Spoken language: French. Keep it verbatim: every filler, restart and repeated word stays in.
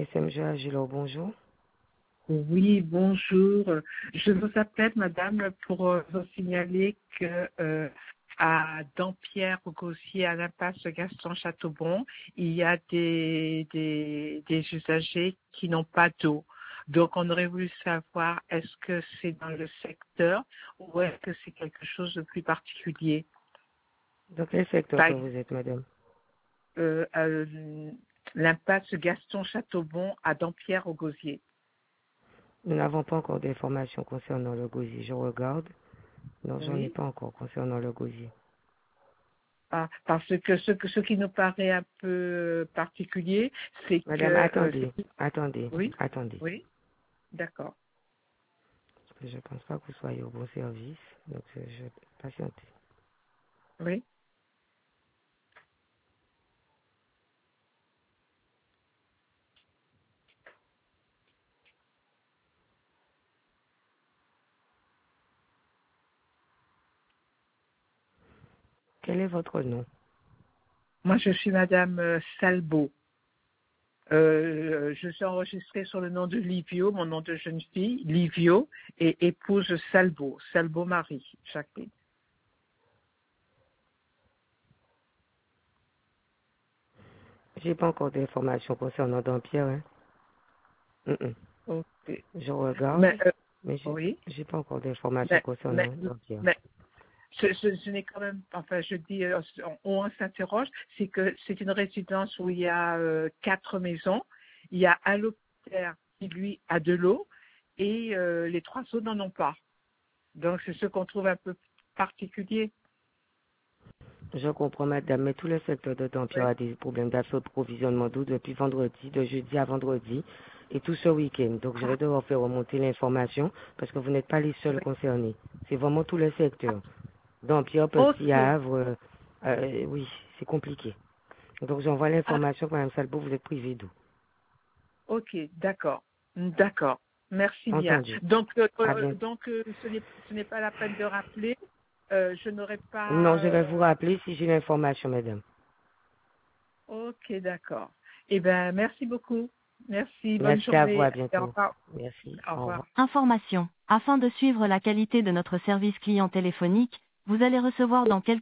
S M G Agilor, bonjour. Oui, bonjour. Je vous appelle, madame, pour euh, vous signaler que euh, à Dampierre-au-Gosier, à l'impasse Gaston-Châteaubon, il y a des, des, des usagers qui n'ont pas d'eau. Donc, on aurait voulu savoir, est-ce que c'est dans le secteur ou est-ce que c'est quelque chose de plus particulier? Dans quel secteur Par que vous êtes, madame? euh, euh, l'impasse Gaston-Châteaubon à Dampierre-au-Gosier. Nous n'avons pas encore d'informations concernant le gosier. Je regarde. Non, j'en ai Oui. pas encore concernant le gosier. Ah, parce que ce, que ce qui nous paraît un peu particulier, c'est Madame, que... euh, attendez, c'est- attendez, oui, attendez. oui, d'accord. Parce que je pense pas que vous soyez au bon service. Donc, je, je vais patienter. Oui. Quel est votre nom? Moi, je suis Madame euh, Salbo. Euh, je suis enregistrée sur le nom de Livio, mon nom de jeune fille, Livio, et épouse Salbo, Salbo Marie, Jacqueline. J'ai pas encore d'informations concernant Dampierre, hein. Mm, mm. Ok. Je regarde, Mais, euh, mais j'ai oui, j'ai pas encore d'informations mais, mais, concernant Dampierre. mais ce, ce, ce n'est quand même, enfin, je dis, euh, on, on s'interroge, c'est que c'est une résidence où il y a euh, quatre maisons. Il y a un locataire qui, lui, a de l'eau et euh, les trois autres n'en ont pas. Donc, c'est ce qu'on trouve un peu particulier. Je comprends, madame, mais tout le secteur de Oui. Dampierre a des problèmes d'approvisionnement d'eau depuis vendredi, de jeudi à vendredi, et tout ce week-end. Donc, je vais Ah, devoir faire remonter l'information parce que vous n'êtes pas les seuls oui. concernés. C'est vraiment tout le secteur. Dampierre, Petit Ok. Havre, euh, euh, oui, c'est compliqué. Donc, j'envoie Ah, l'information que Mme Salbo, vous êtes privé d'eau. ok, d'accord. D'accord. Merci bien. Entendu. Donc, euh, À euh, bientôt. donc euh, ce n'est ce n'est pas la peine de rappeler. Euh, je n'aurai Non, pas... je vais vous euh, rappeler si j'ai l'information, madame. Ok, d'accord. Eh bien, merci beaucoup. Merci, bonne Merci à vous, journée. à Et au bientôt. revoir. Merci. Au Au revoir. revoir. Information. Afin de suivre la qualité de notre service client téléphonique, vous allez recevoir dans quelques